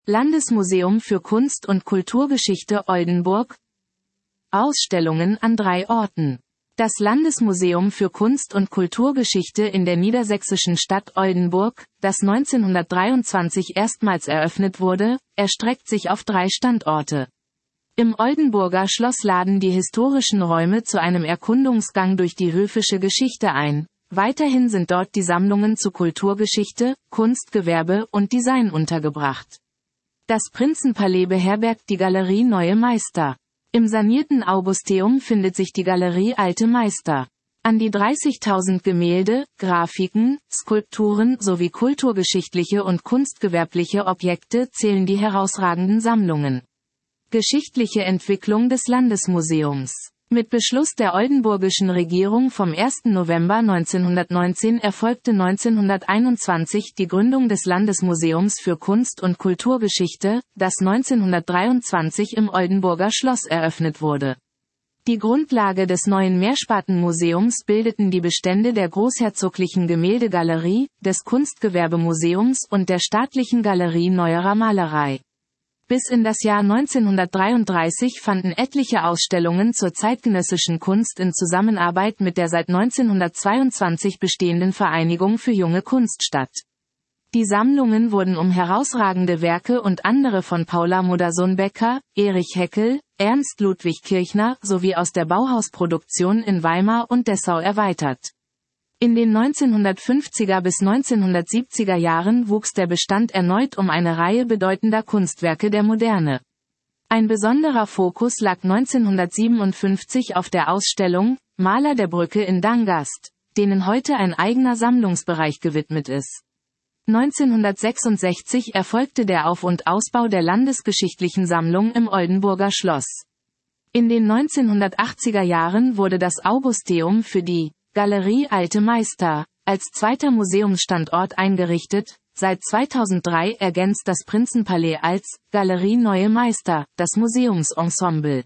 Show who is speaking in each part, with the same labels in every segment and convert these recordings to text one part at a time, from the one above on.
Speaker 1: Landesmuseum für Kunst und Kulturgeschichte Oldenburg. Ausstellungen an 3 Orten. Das Landesmuseum für Kunst und Kulturgeschichte in der niedersächsischen Stadt Oldenburg, das 1923 erstmals eröffnet wurde, erstreckt sich auf 3 Standorte. Im Oldenburger Schloss laden die historischen Räume zu einem Erkundungsgang durch die höfische Geschichte ein. Weiterhin sind dort die Sammlungen zu Kulturgeschichte, Kunstgewerbe und Design untergebracht. Das Prinzenpalais beherbergt die Galerie Neue Meister. Im sanierten Augusteum findet sich die Galerie Alte Meister. An die 30.000 Gemälde, Grafiken, Skulpturen sowie kulturgeschichtliche und kunstgewerbliche Objekte zählen die herausragenden Sammlungen. Geschichtliche Entwicklung des Landesmuseums. Mit Beschluss der oldenburgischen Regierung vom 1. November 1919 erfolgte 1921 die Gründung des Landesmuseums für Kunst und Kulturgeschichte, das 1923 im Oldenburger Schloss eröffnet wurde. Die Grundlage des neuen Mehrspartenmuseums bildeten die Bestände der Großherzoglichen Gemäldegalerie, des Kunstgewerbemuseums und der Staatlichen Galerie Neuerer Malerei. Bis in das Jahr 1933 fanden etliche Ausstellungen zur zeitgenössischen Kunst in Zusammenarbeit mit der seit 1922 bestehenden Vereinigung für junge Kunst statt. Die Sammlungen wurden um herausragende Werke und andere von Paula Modersohn-Becker, Erich Heckel, Ernst Ludwig Kirchner sowie aus der Bauhausproduktion in Weimar und Dessau erweitert. In den 1950er bis 1970er Jahren wuchs der Bestand erneut um eine Reihe bedeutender Kunstwerke der Moderne. Ein besonderer Fokus lag 1957 auf der Ausstellung Maler der Brücke in Dangast, denen heute ein eigener Sammlungsbereich gewidmet ist. 1966 erfolgte der Auf- und Ausbau der Landesgeschichtlichen Sammlung im Oldenburger Schloss. In den 1980er Jahren wurde das Augusteum für die Galerie Alte Meister als zweiter Museumsstandort eingerichtet. Seit 2003 ergänzt das Prinzenpalais als Galerie Neue Meister das Museumsensemble.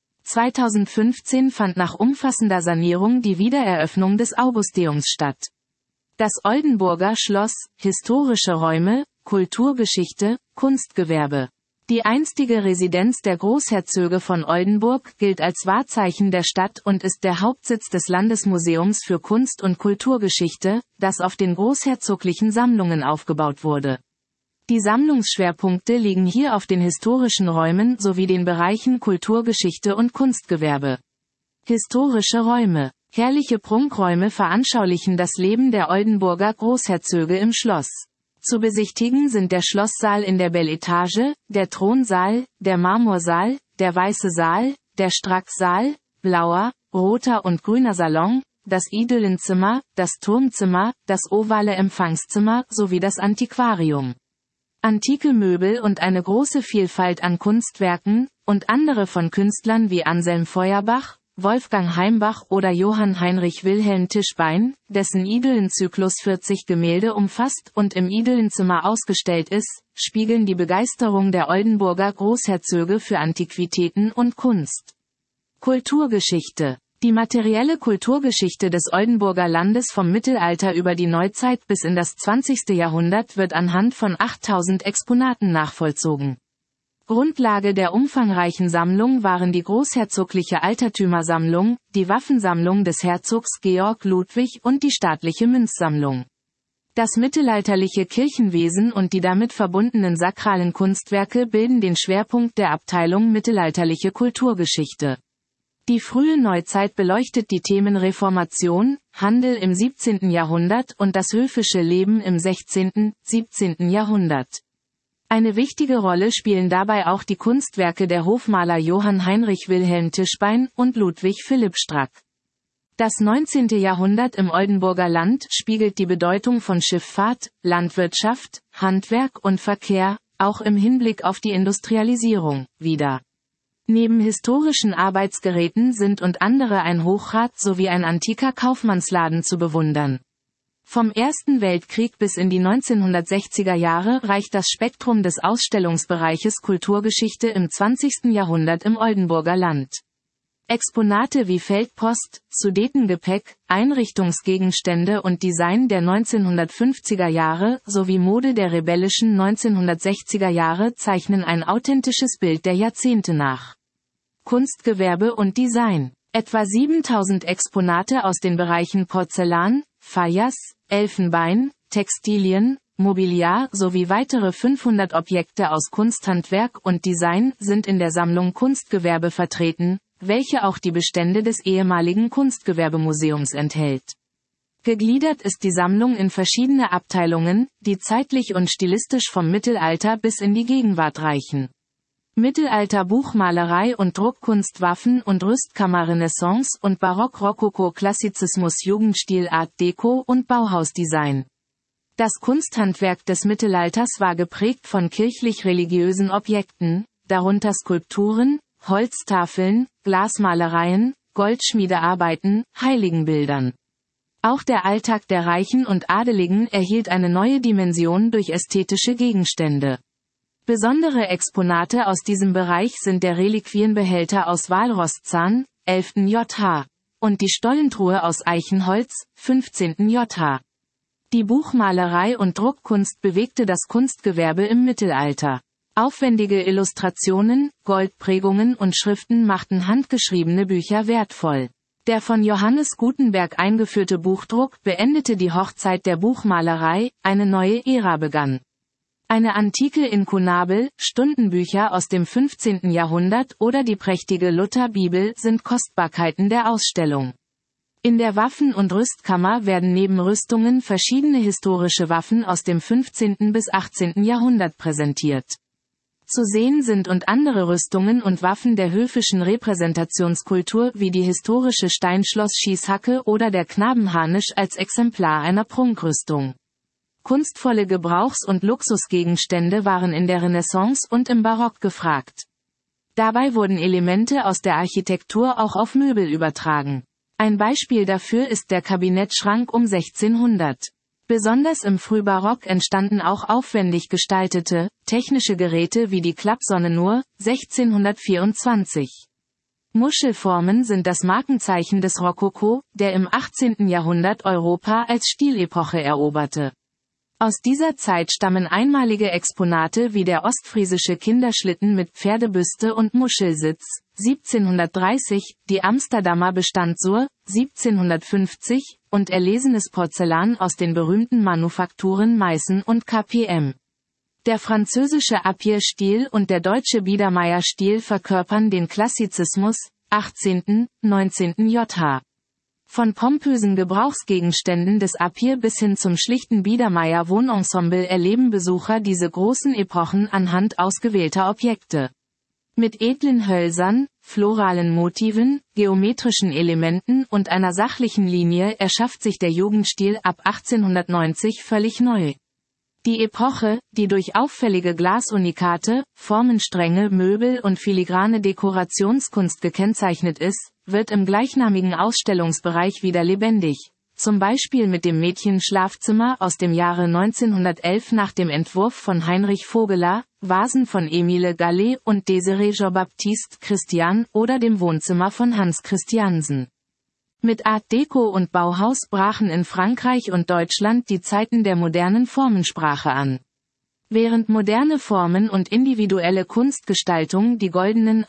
Speaker 1: 2015 fand nach umfassender Sanierung die Wiedereröffnung des Augusteums statt. Das Oldenburger Schloss, historische Räume, Kulturgeschichte, Kunstgewerbe. Die einstige Residenz der Großherzöge von Oldenburg gilt als Wahrzeichen der Stadt und ist der Hauptsitz des Landesmuseums für Kunst und Kulturgeschichte, das auf den großherzoglichen Sammlungen aufgebaut wurde. Die Sammlungsschwerpunkte liegen hier auf den historischen Räumen sowie den Bereichen Kulturgeschichte und Kunstgewerbe. Historische Räume. Herrliche Prunkräume veranschaulichen das Leben der Oldenburger Großherzöge im Schloss. Zu besichtigen sind der Schlosssaal in der Belle Etage, der Thronsaal, der Marmorsaal, der Weiße Saal, der Stracksaal, blauer, roter und grüner Salon, das Idyllenzimmer, das Turmzimmer, das ovale Empfangszimmer sowie das Antiquarium. Antike Möbel und eine große Vielfalt an Kunstwerken, und andere von Künstlern wie Anselm Feuerbach, Wolfgang Heimbach oder Johann Heinrich Wilhelm Tischbein, dessen Idyllenzyklus 40 Gemälde umfasst und im Idyllenzimmer ausgestellt ist, spiegeln die Begeisterung der Oldenburger Großherzöge für Antiquitäten und Kunst. Kulturgeschichte. Die materielle Kulturgeschichte des Oldenburger Landes vom Mittelalter über die Neuzeit bis in das 20. Jahrhundert wird anhand von 8000 Exponaten nachvollzogen. Grundlage der umfangreichen Sammlung waren die großherzogliche Altertümersammlung, die Waffensammlung des Herzogs Georg Ludwig und die staatliche Münzsammlung. Das mittelalterliche Kirchenwesen und die damit verbundenen sakralen Kunstwerke bilden den Schwerpunkt der Abteilung Mittelalterliche Kulturgeschichte. Die frühe Neuzeit beleuchtet die Themen Reformation, Handel im 17. Jahrhundert und das höfische Leben im 16., 17. Jahrhundert. Eine wichtige Rolle spielen dabei auch die Kunstwerke der Hofmaler Johann Heinrich Wilhelm Tischbein und Ludwig Philipp Strack. Das 19. Jahrhundert im Oldenburger Land spiegelt die Bedeutung von Schifffahrt, Landwirtschaft, Handwerk und Verkehr, auch im Hinblick auf die Industrialisierung, wider. Neben historischen Arbeitsgeräten sind und andere ein Hochrad sowie ein antiker Kaufmannsladen zu bewundern. Vom Ersten Weltkrieg bis in die 1960er Jahre reicht das Spektrum des Ausstellungsbereiches Kulturgeschichte im 20. Jahrhundert im Oldenburger Land. Exponate wie Feldpost, Sudetengepäck, Einrichtungsgegenstände und Design der 1950er Jahre sowie Mode der rebellischen 1960er Jahre zeichnen ein authentisches Bild der Jahrzehnte nach. Kunstgewerbe und Design. Etwa 7000 Exponate aus den Bereichen Porzellan, Fajas, Elfenbein, Textilien, Mobiliar sowie weitere 500 Objekte aus Kunsthandwerk und Design sind in der Sammlung Kunstgewerbe vertreten, welche auch die Bestände des ehemaligen Kunstgewerbemuseums enthält. Gegliedert ist die Sammlung in verschiedene Abteilungen, die zeitlich und stilistisch vom Mittelalter bis in die Gegenwart reichen. Mittelalter Buchmalerei und Druckkunst, Waffen- und Rüstkammer, Renaissance und Barock, Rokoko, Klassizismus, Jugendstil, Art Deco und Bauhausdesign. Das Kunsthandwerk des Mittelalters war geprägt von kirchlich-religiösen Objekten, darunter Skulpturen, Holztafeln, Glasmalereien, Goldschmiedearbeiten, Heiligenbildern. Auch der Alltag der Reichen und Adeligen erhielt eine neue Dimension durch ästhetische Gegenstände. Besondere Exponate aus diesem Bereich sind der Reliquienbehälter aus Walrosszahn, 11. JH, und die Stollentruhe aus Eichenholz, 15. JH. Die Buchmalerei und Druckkunst bewegte das Kunstgewerbe im Mittelalter. Aufwendige Illustrationen, Goldprägungen und Schriften machten handgeschriebene Bücher wertvoll. Der von Johannes Gutenberg eingeführte Buchdruck beendete die Hochzeit der Buchmalerei, eine neue Ära begann. Eine antike Inkunabel, Stundenbücher aus dem 15. Jahrhundert oder die prächtige Lutherbibel sind Kostbarkeiten der Ausstellung. In der Waffen- und Rüstkammer werden neben Rüstungen verschiedene historische Waffen aus dem 15. bis 18. Jahrhundert präsentiert. Zu sehen sind und andere Rüstungen und Waffen der höfischen Repräsentationskultur wie die historische Steinschloss-Schießhacke oder der Knabenharnisch als Exemplar einer Prunkrüstung. Kunstvolle Gebrauchs- und Luxusgegenstände waren in der Renaissance und im Barock gefragt. Dabei wurden Elemente aus der Architektur auch auf Möbel übertragen. Ein Beispiel dafür ist der Kabinettschrank um 1600. Besonders im Frühbarock entstanden auch aufwendig gestaltete, technische Geräte wie die Klappsonnenuhr, 1624. Muschelformen sind das Markenzeichen des Rokoko, der im 18. Jahrhundert Europa als Stilepoche eroberte. Aus dieser Zeit stammen einmalige Exponate wie der ostfriesische Kinderschlitten mit Pferdebüste und Muschelsitz, 1730, die Amsterdamer Bestandsuhr, 1750, und erlesenes Porzellan aus den berühmten Manufakturen Meißen und KPM. Der französische Appier-Stil und der deutsche Biedermeier-Stil verkörpern den Klassizismus, 18., 19. JH. Von pompösen Gebrauchsgegenständen des Appier bis hin zum schlichten Biedermeier Wohnensemble erleben Besucher diese großen Epochen anhand ausgewählter Objekte. Mit edlen Hölzern, floralen Motiven, geometrischen Elementen und einer sachlichen Linie erschafft sich der Jugendstil ab 1890 völlig neu. Die Epoche, die durch auffällige Glasunikate, formenstrenge Möbel und filigrane Dekorationskunst gekennzeichnet ist, wird im gleichnamigen Ausstellungsbereich wieder lebendig, zum Beispiel mit dem Mädchenschlafzimmer aus dem Jahre 1911 nach dem Entwurf von Heinrich Vogeler, Vasen von Emile Gallet und Désiré Jean-Baptiste Christian oder dem Wohnzimmer von Hans Christiansen. Mit Art Deco und Bauhaus brachen in Frankreich und Deutschland die Zeiten der modernen Formensprache an. Während moderne Formen und individuelle Kunstgestaltung die goldenen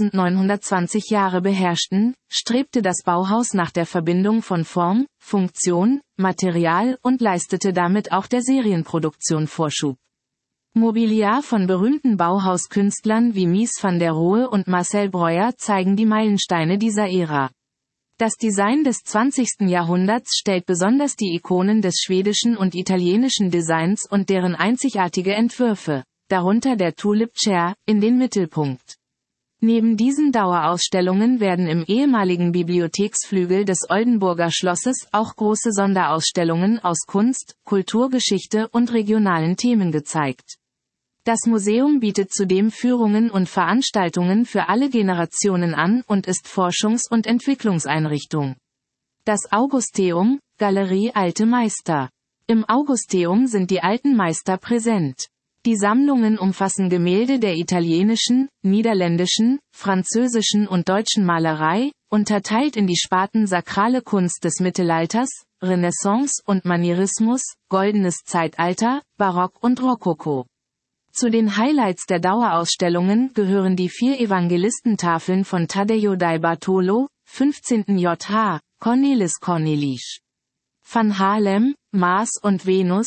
Speaker 1: 1920 Jahre beherrschten, strebte das Bauhaus nach der Verbindung von Form, Funktion, Material und leistete damit auch der Serienproduktion Vorschub. Mobiliar von berühmten Bauhauskünstlern wie Mies van der Rohe und Marcel Breuer zeigen die Meilensteine dieser Ära. Das Design des 20. Jahrhunderts stellt besonders die Ikonen des schwedischen und italienischen Designs und deren einzigartige Entwürfe, darunter der Tulip Chair, in den Mittelpunkt. Neben diesen Dauerausstellungen werden im ehemaligen Bibliotheksflügel des Oldenburger Schlosses auch große Sonderausstellungen aus Kunst, Kulturgeschichte und regionalen Themen gezeigt. Das Museum bietet zudem Führungen und Veranstaltungen für alle Generationen an und ist Forschungs- und Entwicklungseinrichtung. Das Augusteum, Galerie Alte Meister. Im Augusteum sind die alten Meister präsent. Die Sammlungen umfassen Gemälde der italienischen, niederländischen, französischen und deutschen Malerei, unterteilt in die Sparten sakrale Kunst des Mittelalters, Renaissance und Manierismus, goldenes Zeitalter, Barock und Rokoko. Zu den Highlights der Dauerausstellungen gehören die 4 Evangelistentafeln von Taddeo dal Bartolo, 15. J.H., Cornelis Cornelisz. Van Haarlem, Mars und Venus,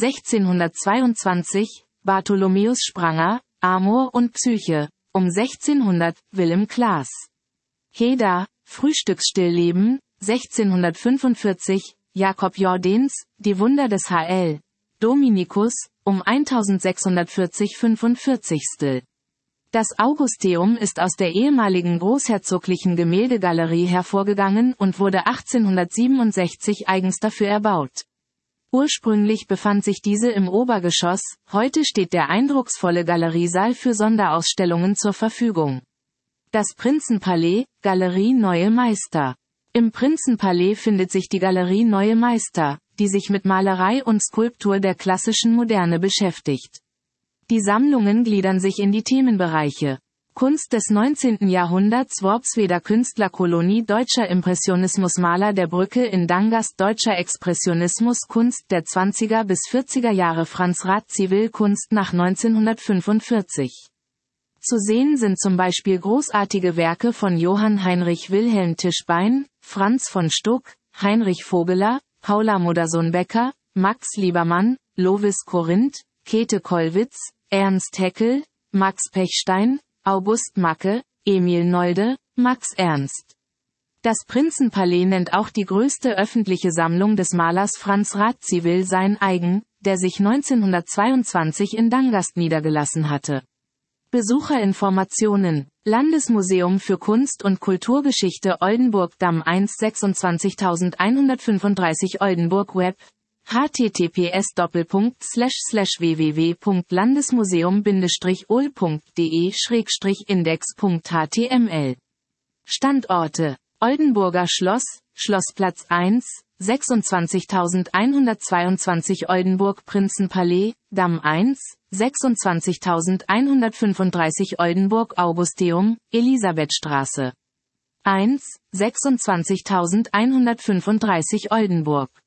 Speaker 1: 1622, Bartholomäus Spranger, Amor und Psyche, um 1600, Willem Klaas. Heda, Frühstücksstillleben, 1645, Jakob Jordaens, Die Wunder des Hl. Dominikus, um 1640-45. Das Augusteum ist aus der ehemaligen großherzoglichen Gemäldegalerie hervorgegangen und wurde 1867 eigens dafür erbaut. Ursprünglich befand sich diese im Obergeschoss, heute steht der eindrucksvolle Galeriesaal für Sonderausstellungen zur Verfügung. Das Prinzenpalais, Galerie Neue Meister. Im Prinzenpalais findet sich die Galerie Neue Meister, die sich mit Malerei und Skulptur der klassischen Moderne beschäftigt. Die Sammlungen gliedern sich in die Themenbereiche: Kunst des 19. Jahrhunderts, Worpsweder Künstlerkolonie, deutscher Impressionismus, Maler der Brücke in Dangast, deutscher Expressionismus, Kunst der 20er bis 40er Jahre, Franz Radziwiłł, Kunst nach 1945. Zu sehen sind zum Beispiel großartige Werke von Johann Heinrich Wilhelm Tischbein, Franz von Stuck, Heinrich Vogeler, Paula Modersohn-Becker, Max Liebermann, Lovis Corinth, Käthe Kollwitz, Ernst Haeckel, Max Pechstein, August Macke, Emil Nolde, Max Ernst. Das Prinzenpalais nennt auch die größte öffentliche Sammlung des Malers Franz Radziwiłł sein eigen, der sich 1922 in Dangast niedergelassen hatte. Besucherinformationen: Landesmuseum für Kunst und Kulturgeschichte Oldenburg, Damm 1, 26135 Oldenburg. Web: https://www.landesmuseum-ol.de/index.html. Standorte: Oldenburger Schloss, Schlossplatz 1, 26122 Oldenburg, Prinzenpalais, Damm 1, 26135 Oldenburg, Augusteum, Elisabethstraße 1, 26135 Oldenburg.